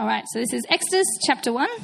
All right, so this is Exodus chapter 1.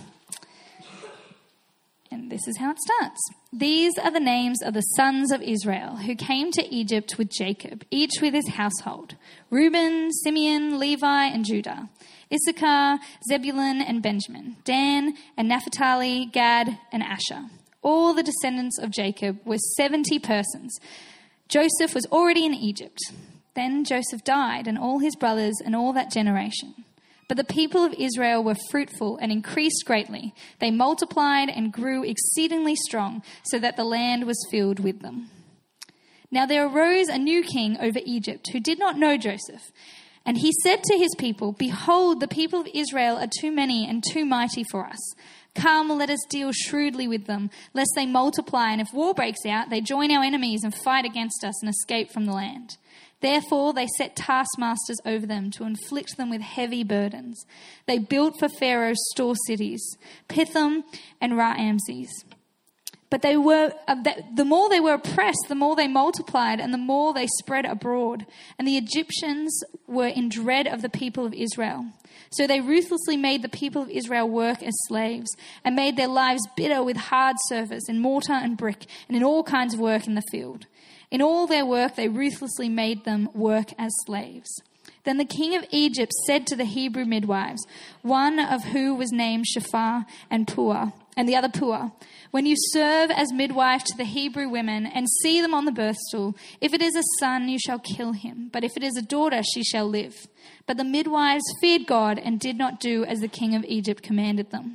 And this is how it starts. These are the names of the sons of Israel who came to Egypt with Jacob, each with his household: Reuben, Simeon, Levi, and Judah; Issachar, Zebulun, and Benjamin; Dan and Naphtali, Gad, and Asher. All the descendants of Jacob were 70 persons. Joseph was already in Egypt. Then Joseph died, and all his brothers and all that generation. But the people of Israel were fruitful and increased greatly. They multiplied and grew exceedingly strong, so that the land was filled with them. Now there arose a new king over Egypt who did not know Joseph. And he said to his people, "Behold, the people of Israel are too many and too mighty for us. Come, let us deal shrewdly with them, lest they multiply, and if war breaks out, they join our enemies and fight against us and escape from the land." Therefore they set taskmasters over them to inflict them with heavy burdens. They built for Pharaoh store cities, Pithom and Raamses. But the more they were oppressed, the more they multiplied, and the more they spread abroad. And the Egyptians were in dread of the people of Israel. So they ruthlessly made the people of Israel work as slaves, and made their lives bitter with hard service in mortar and brick, and in all kinds of work in the field. In all their work they ruthlessly made them work as slaves. Then the king of Egypt said to the Hebrew midwives, one of who was named Shapha and Puah, and the other Puah, "When you serve as midwife to the Hebrew women and see them on the birth stool, if it is a son, you shall kill him, but if it is a daughter, she shall live." But the midwives feared God and did not do as the king of Egypt commanded them,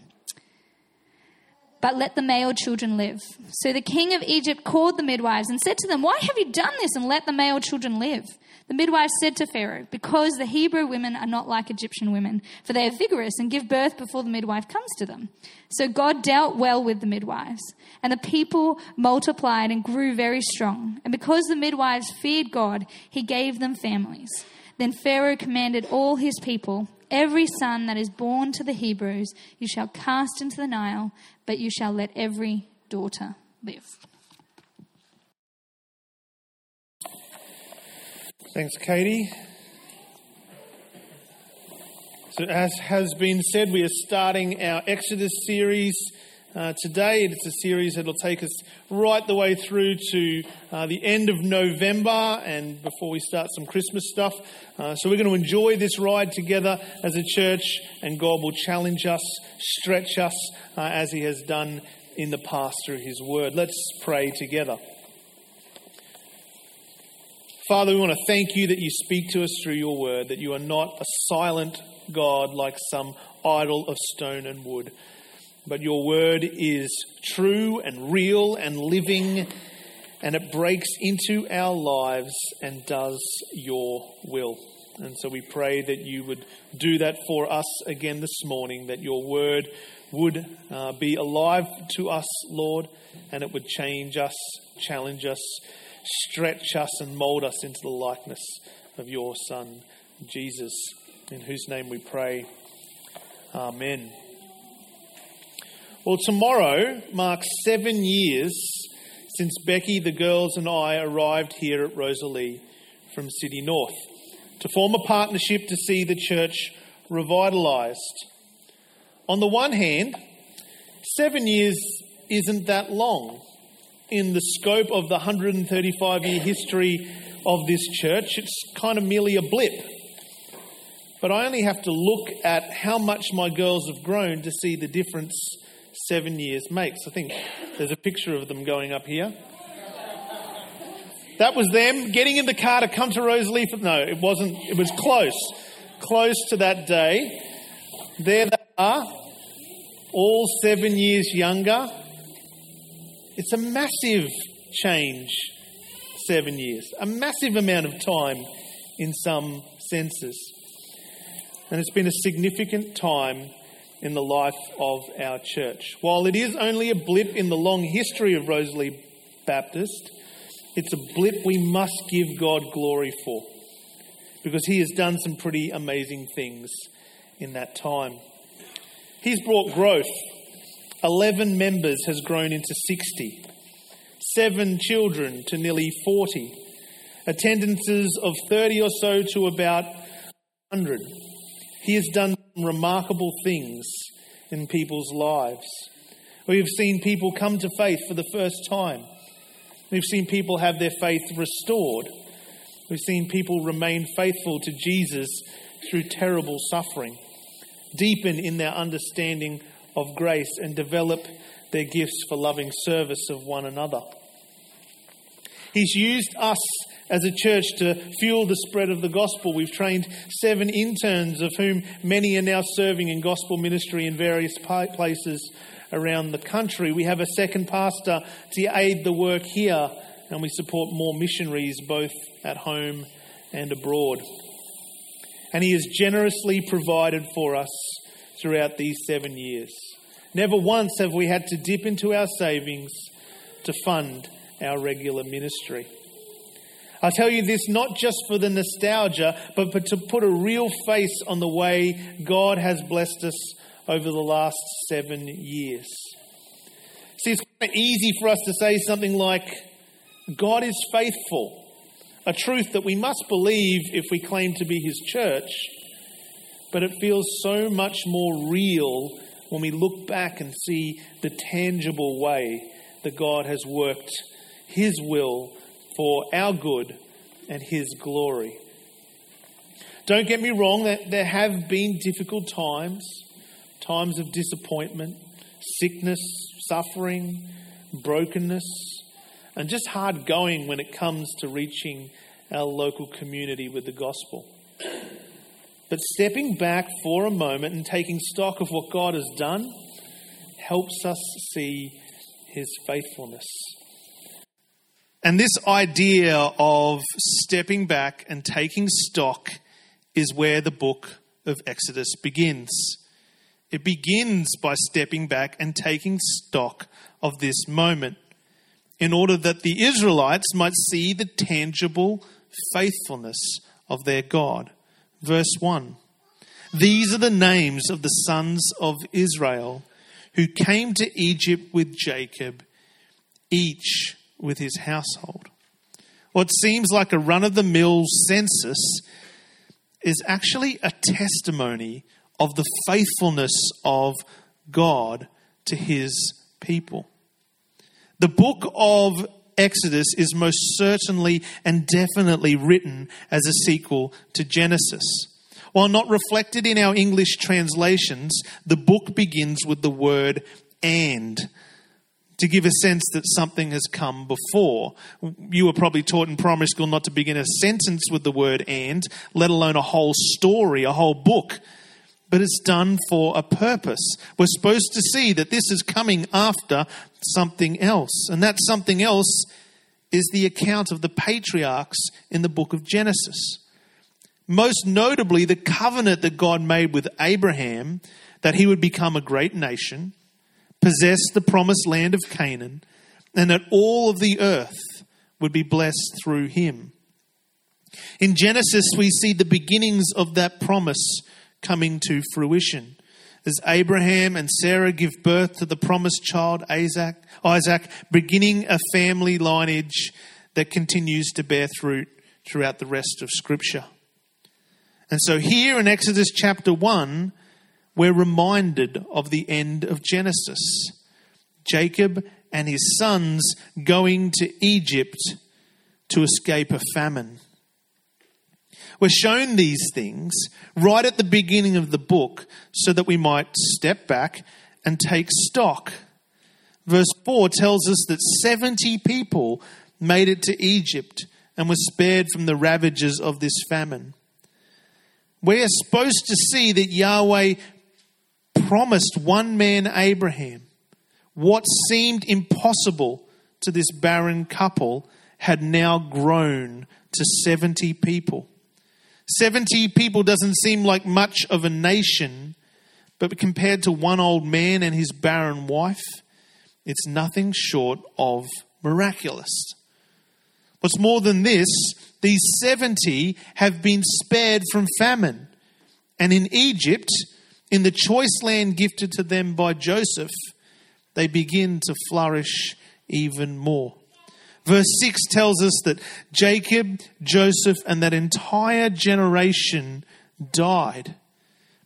but let the male children live. So the king of Egypt called the midwives and said to them, "Why have you done this and let the male children live?" The midwives said to Pharaoh, "Because the Hebrew women are not like Egyptian women, for they are vigorous and give birth before the midwife comes to them." So God dealt well with the midwives, and the people multiplied and grew very strong. And because the midwives feared God, he gave them families. Then Pharaoh commanded all his people, "Every son that is born to the Hebrews you shall cast into the Nile, but you shall let every daughter live." Thanks, Katie. So as has been said, we are starting our Exodus series today. It's a series that will take us right the way through to the end of November and before we start some Christmas stuff. So we're going to enjoy this ride together as a church, and God will challenge us, stretch us as he has done in the past through his word. Let's pray together. Father, we want to thank you that you speak to us through your word, that you are not a silent God like some idol of stone and wood, but your word is true and real and living, and it breaks into our lives and does your will. And so we pray that you would do that for us again this morning, that your word would be alive to us, Lord, and it would change us, challenge us, stretch us and mould us into the likeness of your Son, Jesus, in whose name we pray. Amen. Well, tomorrow marks 7 years since Becky, the girls and I arrived here at Rosalie from City North to form a partnership to see the church revitalised. On the one hand, 7 years isn't that long in the scope of the 135-year history of this church. It's kind of merely a blip. But I only have to look at how much my girls have grown to see the difference 7 years makes. I think there's a picture of them going up here. That was them getting in the car to come to Rosalie. No, it wasn't. It was close to that day. There they are, all 7 years younger. It's a massive change, 7 years, a massive amount of time in some senses. And it's been a significant time in the life of our church. While it is only a blip in the long history of Rosalie Baptist, it's a blip we must give God glory for, because he has done some pretty amazing things in that time. He's brought growth. 11 members has grown into 60. 7 children to nearly 40. Attendances of 30 or so to about 100. He has done remarkable things in people's lives. We've seen people come to faith for the first time. We've seen people have their faith restored. We've seen people remain faithful to Jesus through terrible suffering, deepen in their understanding of grace, and develop their gifts for loving service of one another. He's used us as a church to fuel the spread of the gospel. We've trained 7 interns, of whom many are now serving in gospel ministry in various places around the country. We have a second pastor to aid the work here, and we support more missionaries both at home and abroad. And he has generously provided for us throughout these 7 years. Never once have we had to dip into our savings to fund our regular ministry. I tell you this not just for the nostalgia, but to put a real face on the way God has blessed us over the last 7 years. See, it's kind of easy for us to say something like, God is faithful, a truth that we must believe if we claim to be his church, but it feels so much more real when we look back and see the tangible way that God has worked his will for our good and his glory. Don't get me wrong, that there have been difficult times of disappointment, sickness, suffering, brokenness, and just hard going when it comes to reaching our local community with the gospel. But stepping back for a moment and taking stock of what God has done helps us see his faithfulness. And this idea of stepping back and taking stock is where the book of Exodus begins. It begins by stepping back and taking stock of this moment in order that the Israelites might see the tangible faithfulness of their God. Verse 1. These are the names of the sons of Israel who came to Egypt with Jacob, each with his household. What seems like a run-of-the-mill census is actually a testimony of the faithfulness of God to his people. The book of Exodus is most certainly and definitely written as a sequel to Genesis. While not reflected in our English translations, the book begins with the word "and," to give a sense that something has come before. You were probably taught in primary school not to begin a sentence with the word "and," let alone a whole story, a whole book. But it's done for a purpose. We're supposed to see that this is coming after something else. And that something else is the account of the patriarchs in the book of Genesis. Most notably, the covenant that God made with Abraham, that he would become a great nation, possess the promised land of Canaan, and that all of the earth would be blessed through him. In Genesis, we see the beginnings of that promise coming to fruition as Abraham and Sarah give birth to the promised child Isaac, beginning a family lineage that continues to bear fruit throughout the rest of Scripture. And so here in Exodus chapter 1, we're reminded of the end of Genesis. Jacob and his sons going to Egypt to escape a famine. We're shown these things right at the beginning of the book so that we might step back and take stock. Verse 4 tells us that 70 people made it to Egypt and were spared from the ravages of this famine. We are supposed to see that Yahweh promised one man, Abraham, what seemed impossible to this barren couple had now grown to 70 people. 70 people doesn't seem like much of a nation, but compared to one old man and his barren wife, it's nothing short of miraculous. What's more than this, these 70 have been spared from famine. And in Egypt, in the choice land gifted to them by Joseph, they begin to flourish even more. Verse 6 tells us that Jacob, Joseph, and that entire generation died.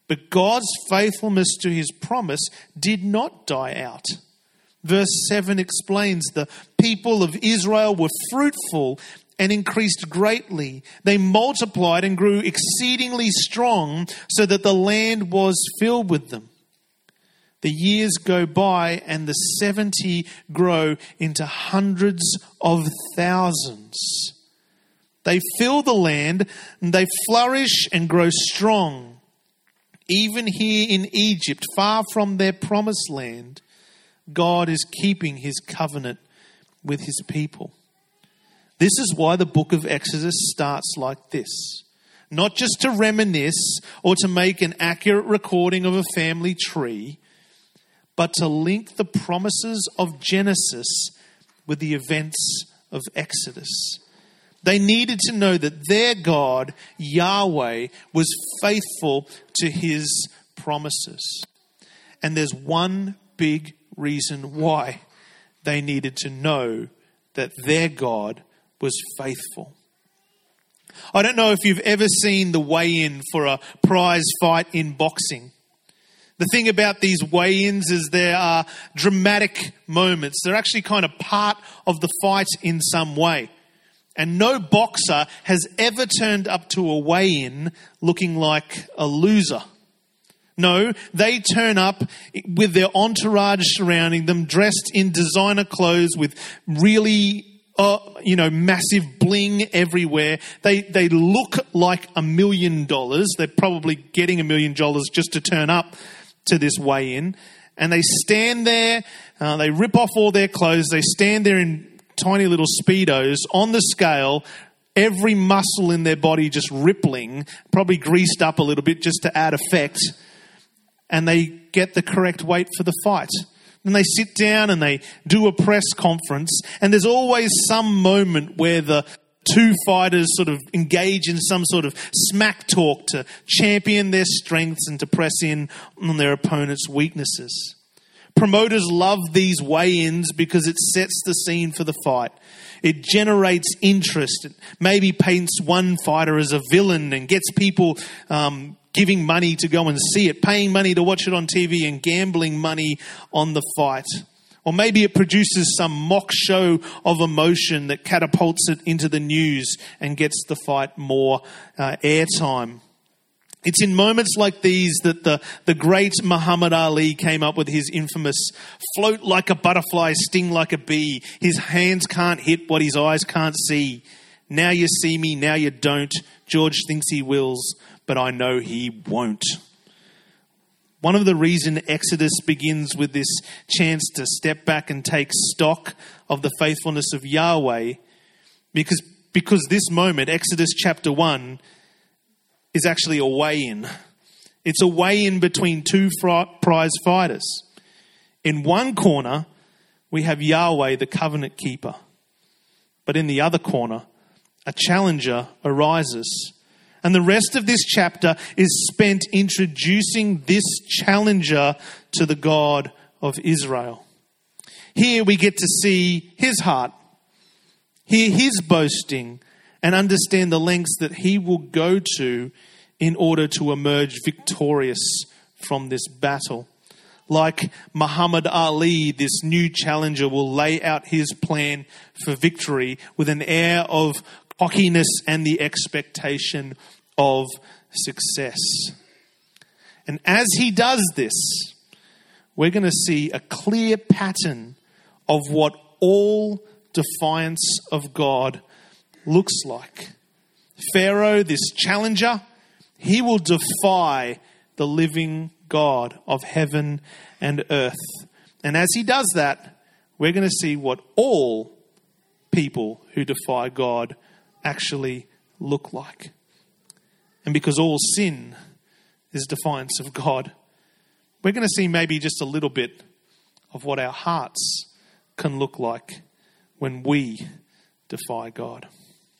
But God's faithfulness to his promise did not die out. Verse 7 explains the people of Israel were fruitful and increased greatly. They multiplied and grew exceedingly strong so that the land was filled with them. The years go by and the 70 grow into hundreds of thousands. They fill the land and they flourish and grow strong. Even here in Egypt, far from their promised land, God is keeping his covenant with his people. This is why the book of Exodus starts like this. Not just to reminisce or to make an accurate recording of a family tree, but to link the promises of Genesis with the events of Exodus. They needed to know that their God, Yahweh, was faithful to his promises. And there's one big reason why they needed to know that their God was faithful. I don't know if you've ever seen the weigh-in for a prize fight in boxing. The thing about these weigh-ins is there are dramatic moments. They're actually kind of part of the fight in some way. And no boxer has ever turned up to a weigh-in looking like a loser. No, they turn up with their entourage surrounding them, dressed in designer clothes with really, massive bling everywhere. They look like $1 million. They're probably getting $1 million just to turn up to this weigh-in. And they stand there, they rip off all their clothes, they stand there in tiny little Speedos on the scale, every muscle in their body just rippling, probably greased up a little bit just to add effect. And they get the correct weight for the fight. Then they sit down and they do a press conference. And there's always some moment where the two fighters sort of engage in some sort of smack talk to champion their strengths and to press in on their opponent's weaknesses. Promoters love these weigh-ins because it sets the scene for the fight. It generates interest. It maybe paints one fighter as a villain and gets people giving money to go and see it, paying money to watch it on TV and gambling money on the fight. Or maybe it produces some mock show of emotion that catapults it into the news and gets the fight more airtime. It's in moments like these that the great Muhammad Ali came up with his infamous float like a butterfly, sting like a bee. His hands can't hit what his eyes can't see. Now you see me, now you don't. George thinks he wills, but I know he won't. One of the reasons Exodus begins with this chance to step back and take stock of the faithfulness of Yahweh, because this moment, Exodus chapter 1, is actually a weigh-in. It's a weigh-in between two prize fighters. In one corner, we have Yahweh, the covenant keeper. But in the other corner, a challenger arises. And the rest of this chapter is spent introducing this challenger to the God of Israel. Here we get to see his heart, hear his boasting, and understand the lengths that he will go to in order to emerge victorious from this battle. Like Muhammad Ali, this new challenger will lay out his plan for victory with an air of cockiness and the expectation of success. And as he does this, we're going to see a clear pattern of what all defiance of God looks like. Pharaoh, this challenger, he will defy the living God of heaven and earth. And as he does that, we're going to see what all people who defy God actually look like. And because all sin is defiance of God, we're going to see maybe just a little bit of what our hearts can look like when we defy God.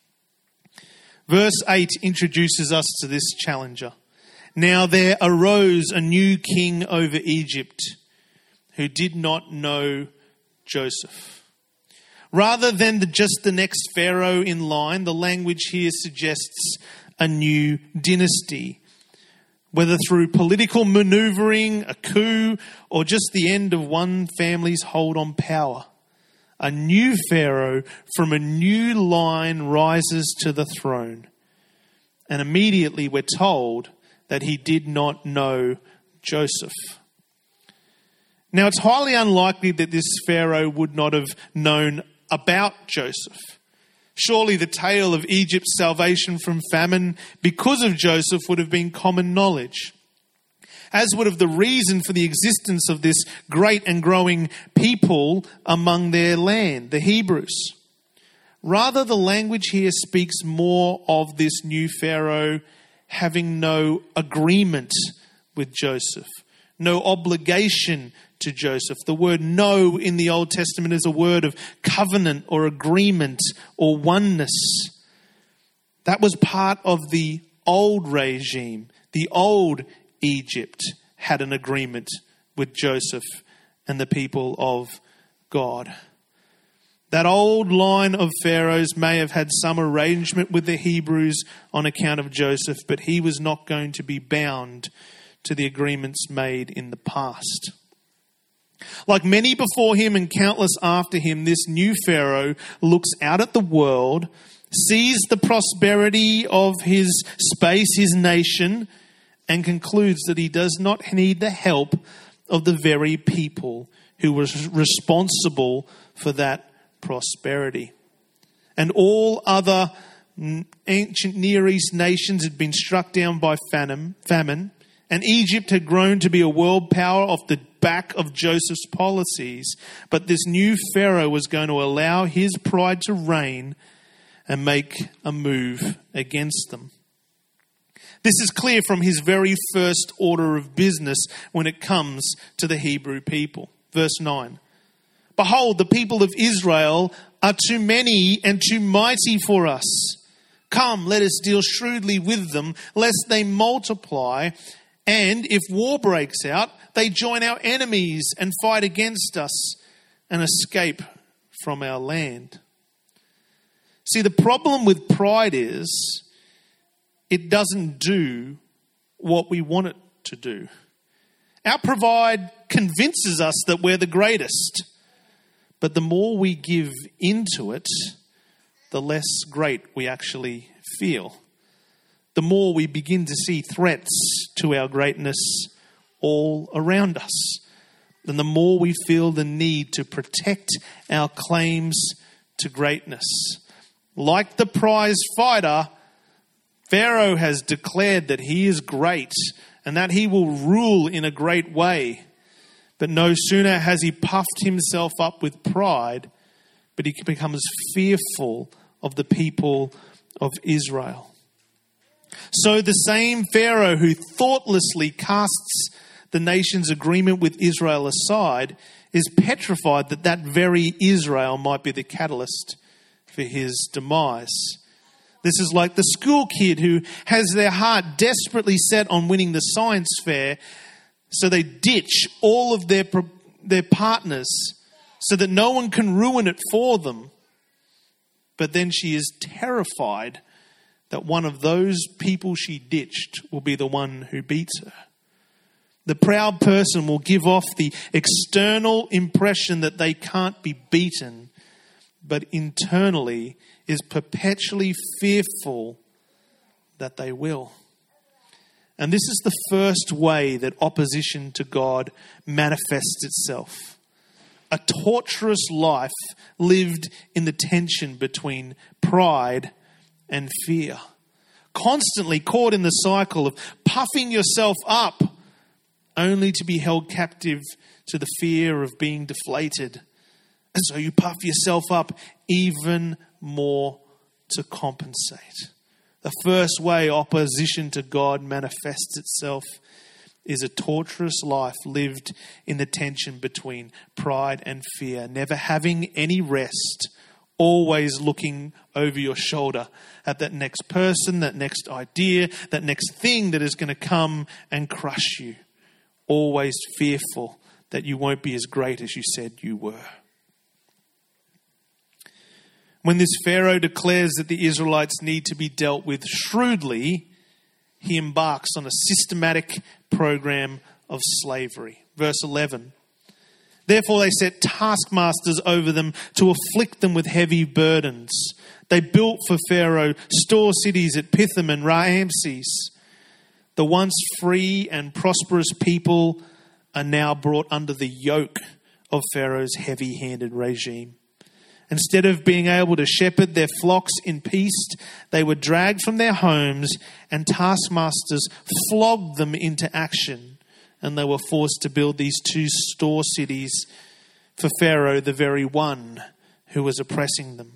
Verse 8 introduces us to this challenger. Now there arose a new king over Egypt who did not know Joseph. Rather than just the next Pharaoh in line, the language here suggests a new dynasty. whether through political maneuvering, a coup, or just the end of one family's hold on power. A new Pharaoh from a new line rises to the throne. And immediately we're told that he did not know Joseph. Now, it's highly unlikely that this Pharaoh would not have known about Joseph. Surely the tale of Egypt's salvation from famine because of Joseph would have been common knowledge, as would have the reason for the existence of this great and growing people among their land, the Hebrews. Rather, the language here speaks more of this new Pharaoh having no agreement with Joseph, no obligation to Joseph. The word "no" in the Old Testament is a word of covenant or agreement or oneness. That was part of the old regime. The old Egypt had an agreement with Joseph and the people of God. That old line of pharaohs may have had some arrangement with the Hebrews on account of Joseph, but he was not going to be bound to the agreements made in the past. Like many before him and countless after him, this new Pharaoh looks out at the world, sees the prosperity of his space, his nation, and concludes that he does not need the help of the very people who were responsible for that prosperity. And all other ancient Near East nations had been struck down by famine, and Egypt had grown to be a world power off the back of Joseph's policies. But this new Pharaoh was going to allow his pride to reign and make a move against them. This is clear from his very first order of business when it comes to the Hebrew people. Verse 9. Behold, the people of Israel are too many and too mighty for us. Come, let us deal shrewdly with them, lest they multiply. And if war breaks out, they join our enemies and fight against us and escape from our land. See, the problem with pride is it doesn't do what we want it to do. Our pride convinces us that we're the greatest. But the more we give into it, the less great we actually feel. The more we begin to see threats to our greatness all around us. And the more we feel the need to protect our claims to greatness. Like the prize fighter, Pharaoh has declared that he is great and that he will rule in a great way. But no sooner has he puffed himself up with pride, but he becomes fearful of the people of Israel. So the same Pharaoh who thoughtlessly casts the nation's agreement with Israel aside is petrified that that very Israel might be the catalyst for his demise. This is like the school kid who has their heart desperately set on winning the science fair, so they ditch all of their partners so that no one can ruin it for them. But then she is terrified that one of those people she ditched will be the one who beats her. The proud person will give off the external impression that they can't be beaten, but internally is perpetually fearful that they will. And this is the first way that opposition to God manifests itself. A torturous life lived in the tension between pride and fear. Constantly caught in the cycle of puffing yourself up only to be held captive to the fear of being deflated. And so you puff yourself up even more to compensate. The first way opposition to God manifests itself is a torturous life lived in the tension between pride and fear, never having any rest, always looking over your shoulder at that next person, that next idea, that next thing that is going to come and crush you, always fearful that you won't be as great as you said you were. When this Pharaoh declares that the Israelites need to be dealt with shrewdly, he embarks on a systematic program of slavery. Verse 11. Therefore they set taskmasters over them to afflict them with heavy burdens. They built for Pharaoh store cities at Pithom and Ramses. The once free and prosperous people are now brought under the yoke of Pharaoh's heavy-handed regime. Instead of being able to shepherd their flocks in peace, they were dragged from their homes, and taskmasters flogged them into action, and they were forced to build these 2 store cities for Pharaoh, the very one who was oppressing them.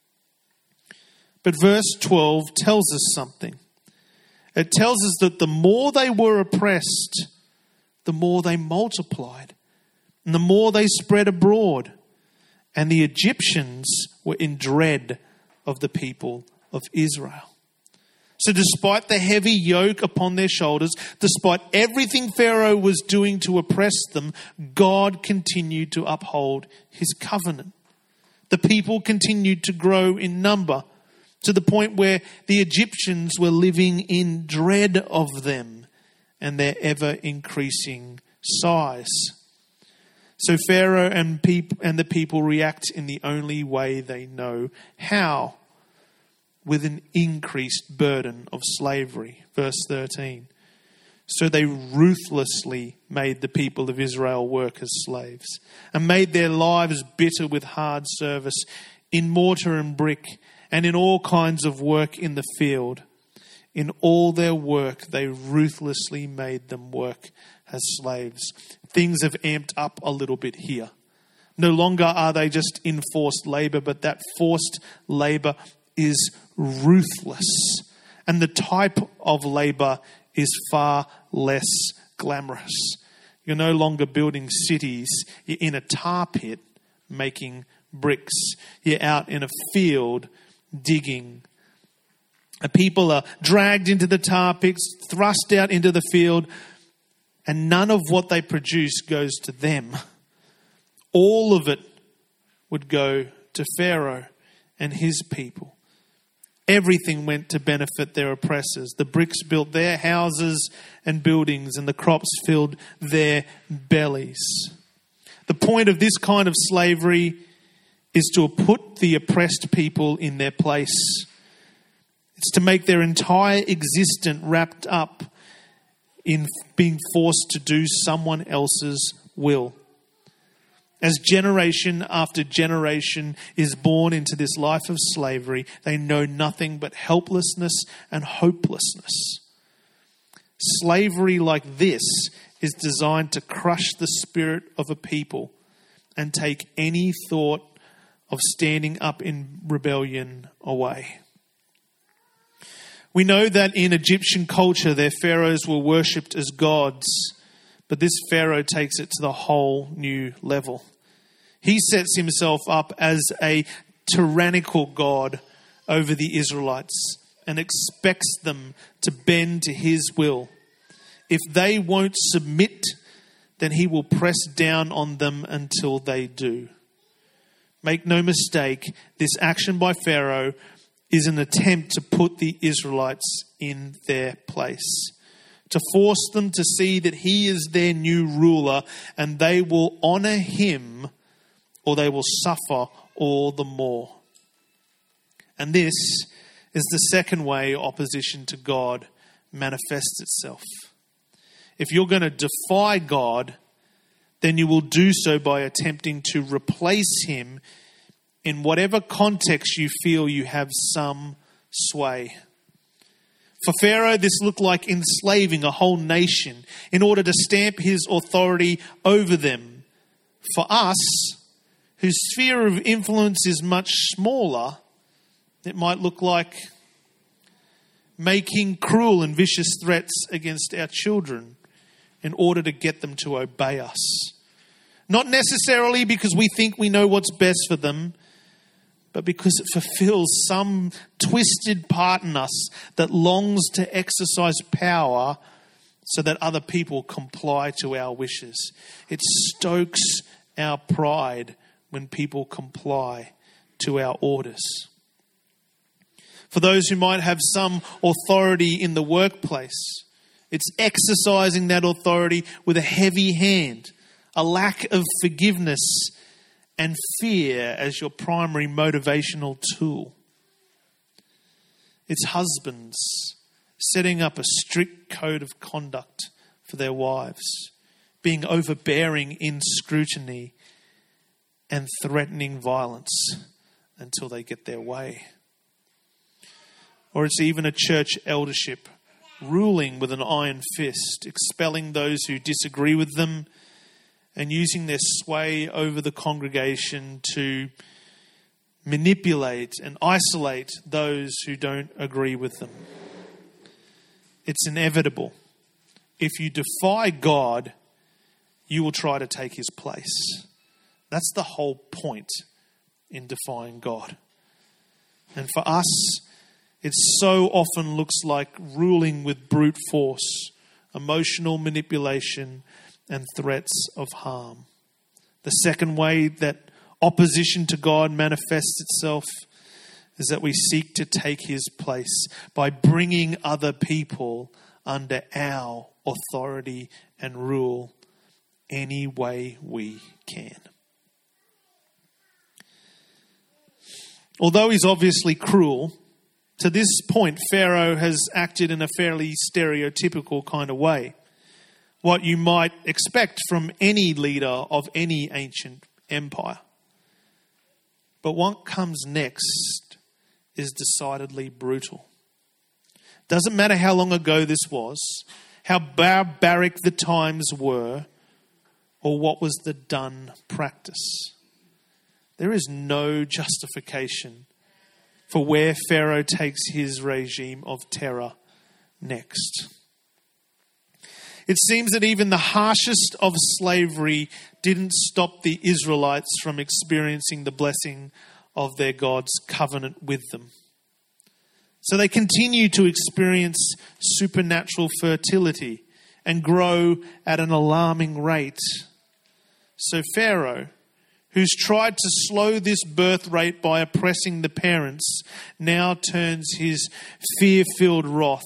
But verse 12 tells us something. It tells us that the more they were oppressed, the more they multiplied, and the more they spread abroad. And the Egyptians were in dread of the people of Israel. So despite the heavy yoke upon their shoulders, despite everything Pharaoh was doing to oppress them, God continued to uphold his covenant. The people continued to grow in number to the point where the Egyptians were living in dread of them and their ever-increasing size. So Pharaoh and the people react in the only way they know how, with an increased burden of slavery. Verse 13. So they ruthlessly made the people of Israel work as slaves and made their lives bitter with hard service in mortar and brick and in all kinds of work in the field. In all their work, they ruthlessly made them work as slaves. Things have amped up a little bit here. No longer are they just enforced labor, but that forced labor is ruthless. And the type of labor is far less glamorous. You're no longer building cities. You're in a tar pit making bricks. You're out in a field digging. People are dragged into the tar pits, thrust out into the field, and none of what they produce goes to them. All of it would go to Pharaoh and his people. Everything went to benefit their oppressors. The bricks built their houses and buildings, and the crops filled their bellies. The point of this kind of slavery is to put the oppressed people in their place. It's to make their entire existence wrapped up in being forced to do someone else's will. As generation after generation is born into this life of slavery, they know nothing but helplessness and hopelessness. Slavery like this is designed to crush the spirit of a people and take any thought of standing up in rebellion away. We know that in Egyptian culture, their pharaohs were worshipped as gods, but this pharaoh takes it to the whole new level. He sets himself up as a tyrannical god over the Israelites and expects them to bend to his will. If they won't submit, then he will press down on them until they do. Make no mistake, this action by Pharaoh is an attempt to put the Israelites in their place, to force them to see that he is their new ruler and they will honor him or they will suffer all the more. And this is the second way opposition to God manifests itself. If you're going to defy God, then you will do so by attempting to replace him in whatever context you feel you have some sway. For Pharaoh, this looked like enslaving a whole nation in order to stamp his authority over them. For us, whose sphere of influence is much smaller, it might look like making cruel and vicious threats against our children in order to get them to obey us. Not necessarily because we think we know what's best for them, but because it fulfills some twisted part in us that longs to exercise power so that other people comply to our wishes. It stokes our pride when people comply to our orders. For those who might have some authority in the workplace, it's exercising that authority with a heavy hand, a lack of forgiveness, and fear as your primary motivational tool. It's husbands setting up a strict code of conduct for their wives, being overbearing in scrutiny and threatening violence until they get their way. Or it's even a church eldership ruling with an iron fist, expelling those who disagree with them and using their sway over the congregation to manipulate and isolate those who don't agree with them. It's inevitable. If you defy God, you will try to take his place. That's the whole point in defying God. And for us, it so often looks like ruling with brute force, emotional manipulation, and threats of harm. The second way that opposition to God manifests itself is that we seek to take his place by bringing other people under our authority and rule any way we can. Although he's obviously cruel, to this point, Pharaoh has acted in a fairly stereotypical kind of way. What you might expect from any leader of any ancient empire. But what comes next is decidedly brutal. Doesn't matter how long ago this was, how barbaric the times were, or what was the done practice. There is no justification for where Pharaoh takes his regime of terror next. It seems that even the harshest of slavery didn't stop the Israelites from experiencing the blessing of their God's covenant with them. So they continue to experience supernatural fertility and grow at an alarming rate. So Pharaoh, who's tried to slow this birth rate by oppressing the parents, now turns his fear-filled wrath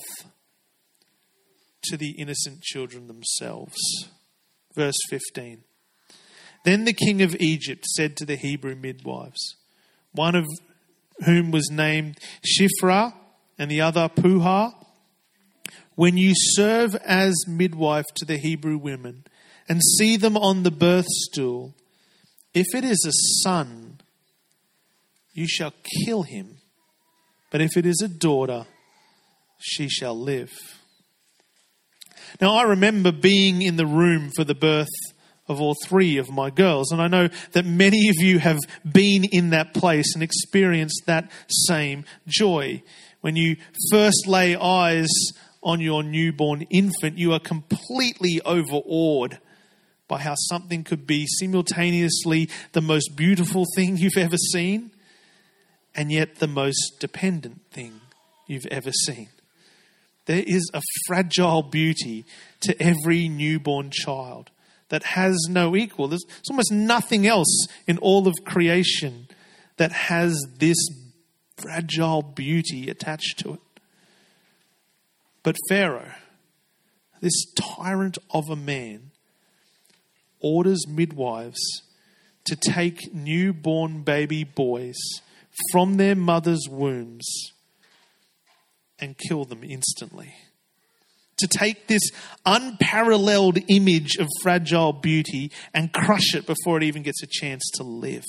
to the innocent children themselves. Verse 15. Then the king of Egypt said to the Hebrew midwives, one of whom was named Shiphrah and the other Puah, when you serve as midwife to the Hebrew women and see them on the birth stool, if it is a son, you shall kill him. But if it is a daughter, she shall live. Now, I remember being in the room for the birth of all three of my girls, and I know that many of you have been in that place and experienced that same joy. When you first lay eyes on your newborn infant, you are completely overawed by how something could be simultaneously the most beautiful thing you've ever seen and yet the most dependent thing you've ever seen. There is a fragile beauty to every newborn child that has no equal. There's almost nothing else in all of creation that has this fragile beauty attached to it. But Pharaoh, this tyrant of a man, orders midwives to take newborn baby boys from their mothers' wombs and kill them instantly. To take this unparalleled image of fragile beauty and crush it before it even gets a chance to live.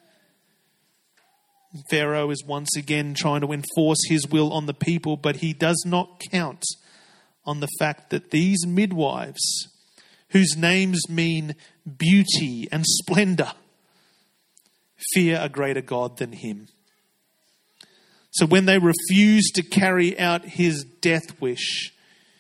Pharaoh is once again trying to enforce his will on the people, but he does not count on the fact that these midwives, whose names mean beauty and splendor, fear a greater God than him. So when they refuse to carry out his death wish,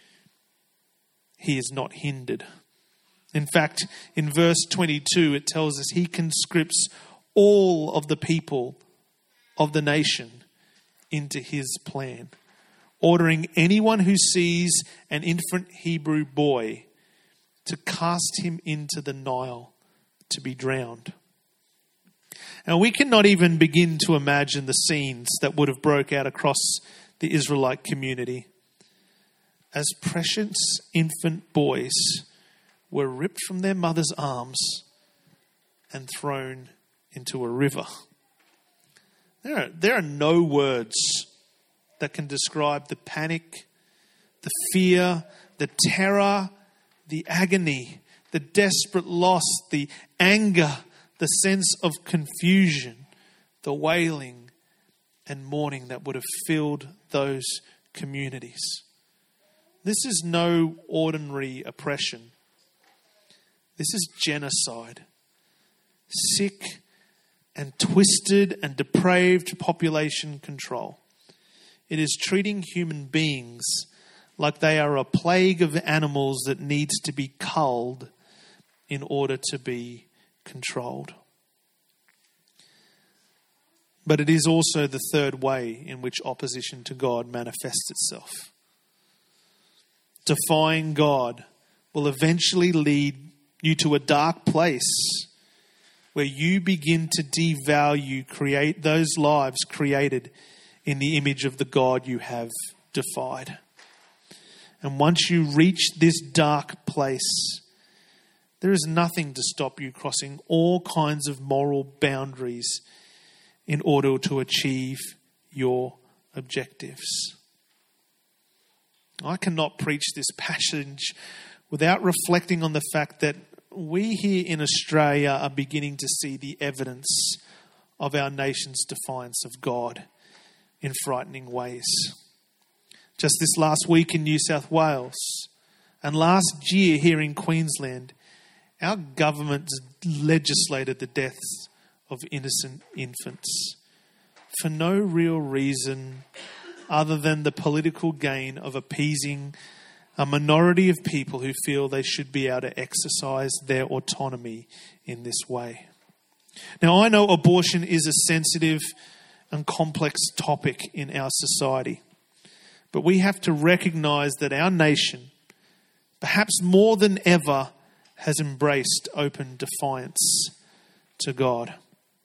he is not hindered. In fact, in verse 22, it tells us he conscripts all of the people of the nation into his plan, ordering anyone who sees an infant Hebrew boy to cast him into the Nile to be drowned. And we cannot even begin to imagine the scenes that would have broke out across the Israelite community as precious infant boys were ripped from their mother's arms and thrown into a river. There are no words that can describe the panic, the fear, the terror, the agony, the desperate loss, the anger, the sense of confusion, the wailing and mourning that would have filled those communities. This is no ordinary oppression. This is genocide. Sick and twisted and depraved population control. It is treating human beings like they are a plague of animals that needs to be culled in order to be controlled. But it is also the third way in which opposition to God manifests itself. Defying God will eventually lead you to a dark place where you begin to devalue those lives created in the image of the God you have defied. And once you reach this dark place, there is nothing to stop you crossing all kinds of moral boundaries in order to achieve your objectives. I cannot preach this passage without reflecting on the fact that we here in Australia are beginning to see the evidence of our nation's defiance of God in frightening ways. Just this last week in New South Wales and last year here in Queensland, our government legislated the deaths of innocent infants for no real reason other than the political gain of appeasing a minority of people who feel they should be able to exercise their autonomy in this way. Now, I know abortion is a sensitive and complex topic in our society, but we have to recognize that our nation, perhaps more than ever, has embraced open defiance to God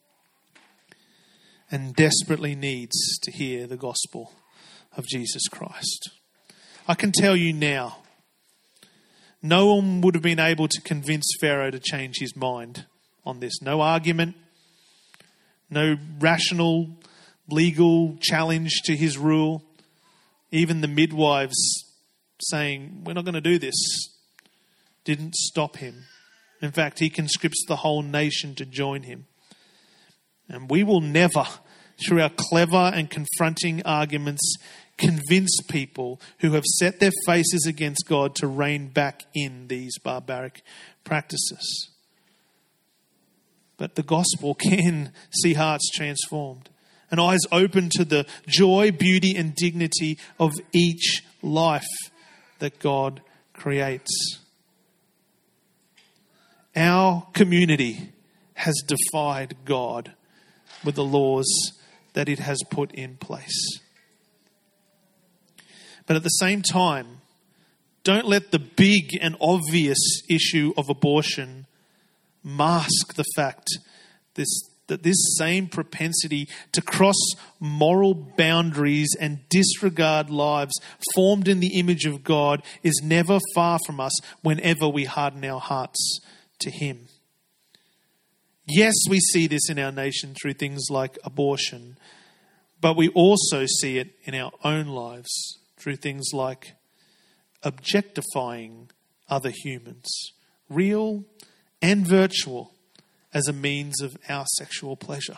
and desperately needs to hear the gospel of Jesus Christ. I can tell you now, no one would have been able to convince Pharaoh to change his mind on this. No argument, no rational, legal challenge to his rule. Even the midwives saying, "We're not going to do this," didn't stop him. In fact, he conscripts the whole nation to join him. And we will never, through our clever and confronting arguments, convince people who have set their faces against God to rein back in these barbaric practices. But the gospel can see hearts transformed and eyes open to the joy, beauty, and dignity of each life that God creates. Our community has defied God with the laws that it has put in place. But at the same time, don't let the big and obvious issue of abortion mask the fact that this same propensity to cross moral boundaries and disregard lives formed in the image of God is never far from us whenever we harden our hearts to Him. Yes, we see this in our nation through things like abortion, but we also see it in our own lives through things like objectifying other humans, real and virtual, as a means of our sexual pleasure.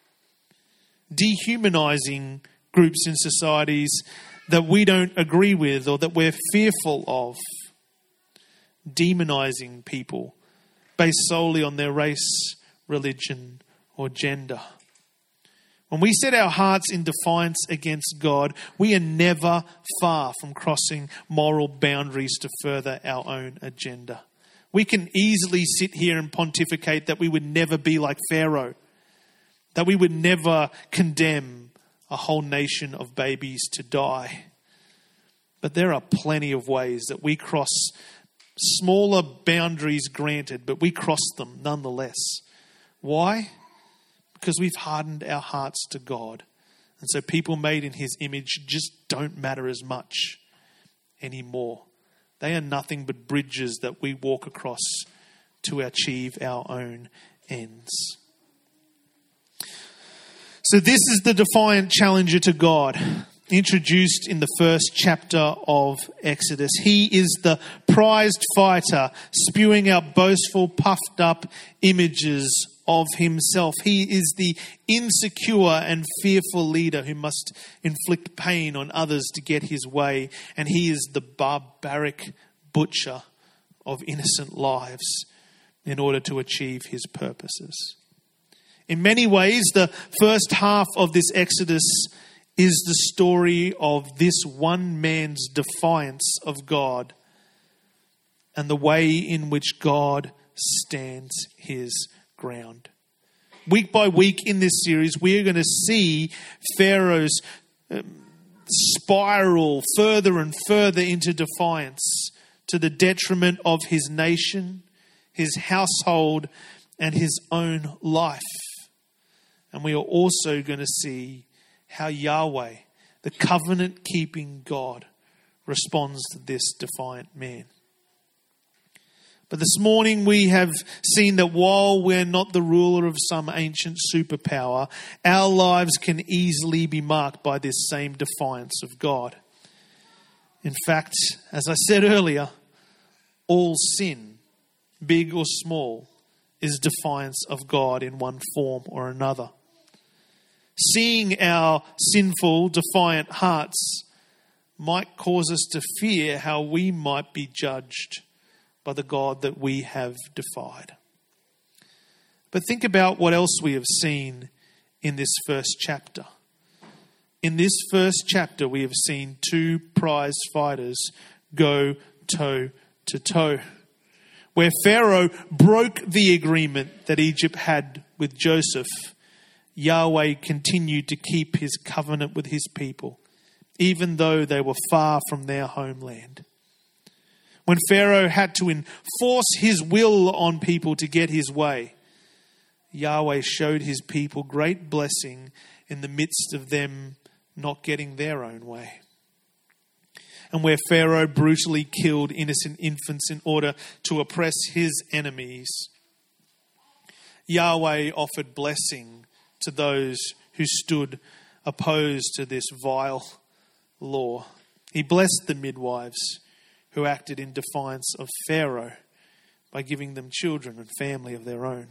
Dehumanizing groups in societies that we don't agree with or that we're fearful of. Demonizing people based solely on their race, religion, or gender. When we set our hearts in defiance against God, we are never far from crossing moral boundaries to further our own agenda. We can easily sit here and pontificate that we would never be like Pharaoh, that we would never condemn a whole nation of babies to die. But there are plenty of ways that we cross smaller boundaries granted, but we cross them nonetheless. Why? because we've hardened our hearts to God. And so people made in his image just don't matter as much anymore. They are nothing but bridges that we walk across to achieve our own ends. So this is the defiant challenger to God, introduced in the first chapter of Exodus. He is the prized fighter, spewing out boastful, puffed up images of himself. He is the insecure and fearful leader who must inflict pain on others to get his way. And he is the barbaric butcher of innocent lives in order to achieve his purposes. In many ways, the first half of this Exodus is the story of this one man's defiance of God and the way in which God stands his ground. Week by week in this series, we are going to see Pharaoh's spiral further and further into defiance to the detriment of his nation, his household, and his own life. And we are also going to see how Yahweh, the covenant-keeping God, responds to this defiant man. But this morning we have seen that while we're not the ruler of some ancient superpower, our lives can easily be marked by this same defiance of God. In fact, as I said earlier, all sin, big or small, is defiance of God in one form or another. Seeing our sinful, defiant hearts might cause us to fear how we might be judged by the God that we have defied. But think about what else we have seen in this first chapter. In this first chapter, we have seen two prize fighters go toe to toe. Where Pharaoh broke the agreement that Egypt had with Joseph, Yahweh continued to keep his covenant with his people, even though they were far from their homeland. When Pharaoh had to enforce his will on people to get his way, Yahweh showed his people great blessing in the midst of them not getting their own way. And where Pharaoh brutally killed innocent infants in order to oppress his enemies, Yahweh offered blessing to those who stood opposed to this vile law. He blessed the midwives who acted in defiance of Pharaoh by giving them children and family of their own.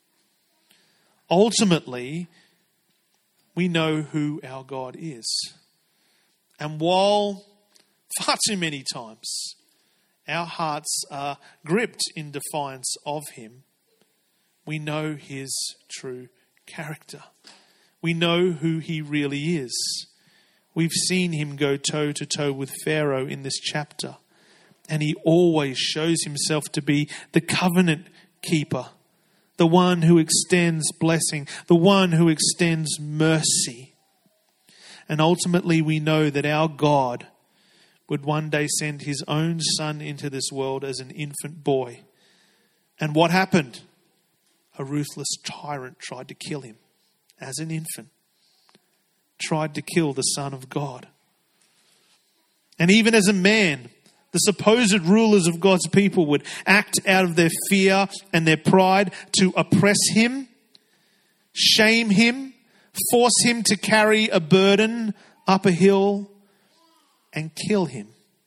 Ultimately, we know who our God is. And while far too many times our hearts are gripped in defiance of him, we know his true character. We know who he really is. We've seen him go toe to toe with Pharaoh in this chapter, and he always shows himself to be the covenant keeper, the one who extends blessing, the one who extends mercy. And ultimately we know that our God would one day send his own son into this world as an infant boy. And what happened? A ruthless tyrant tried to kill him as an infant, tried to kill the Son of God. And even as a man, the supposed rulers of God's people would act out of their fear and their pride to oppress him, shame him, force him to carry a burden up a hill, and kill him.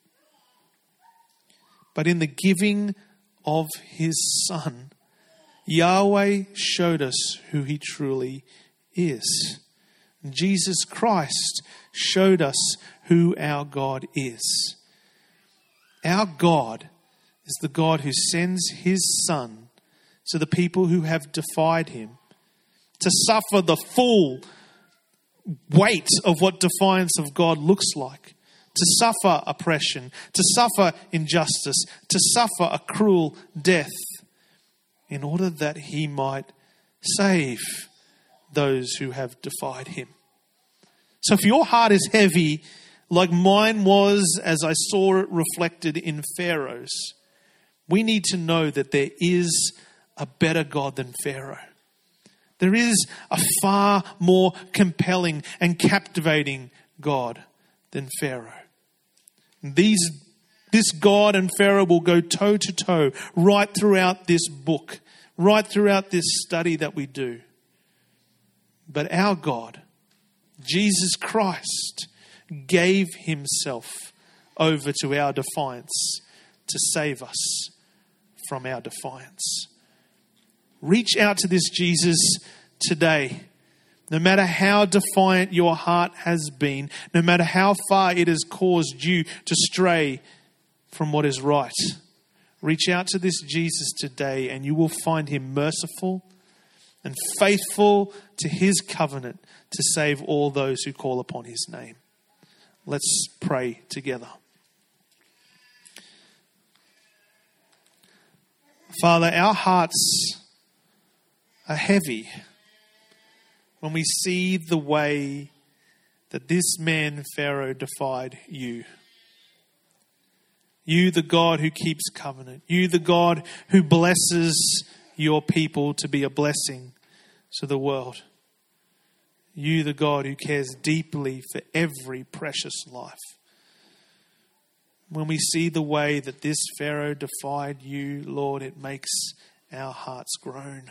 But in the giving of his Son, Yahweh showed us who he truly is. Jesus Christ showed us who our God is. Our God is the God who sends his Son to the people who have defied him to suffer the full weight of what defiance of God looks like, to suffer oppression, to suffer injustice, to suffer a cruel death, in order that he might save those who have defied him. So if your heart is heavy, like mine was as I saw it reflected in Pharaoh's, we need to know that there is a better God than Pharaoh. There is a far more compelling and captivating God than Pharaoh. This God and Pharaoh will go toe to toe right throughout this book, right throughout this study that we do. But our God, Jesus Christ, gave himself over to our defiance to save us from our defiance. Reach out to this Jesus today. No matter how defiant your heart has been, no matter how far it has caused you to stray from what is right, reach out to this Jesus today and you will find him merciful and faithful to his covenant to save all those who call upon his name. Let's pray together. Father, our hearts are heavy when we see the way that this man, Pharaoh, defied you. You, the God who keeps covenant. You, the God who blesses your people to be a blessing to the world. You, the God who cares deeply for every precious life. When we see the way that this Pharaoh defied you, Lord, it makes our hearts groan.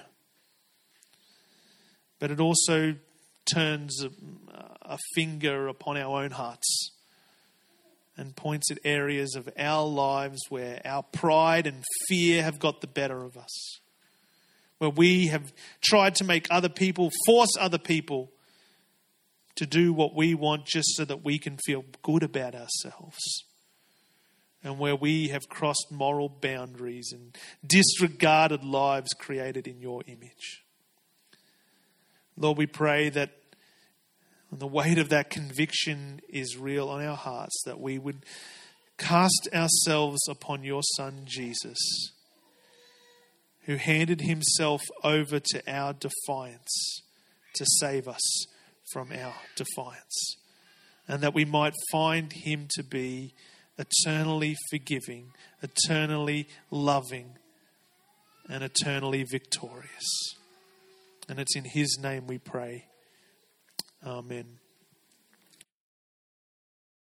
But it also turns a finger upon our own hearts and points at areas of our lives where our pride and fear have got the better of us. Where we have tried to make other people, force other people to do what we want just so that we can feel good about ourselves. And where we have crossed moral boundaries and disregarded lives created in your image. Lord, we pray that the weight of that conviction is real on our hearts, that we would cast ourselves upon your Son, Jesus, who handed himself over to our defiance to save us from our defiance. And that we might find him to be eternally forgiving, eternally loving, and eternally victorious. And it's in his name we pray. Amen.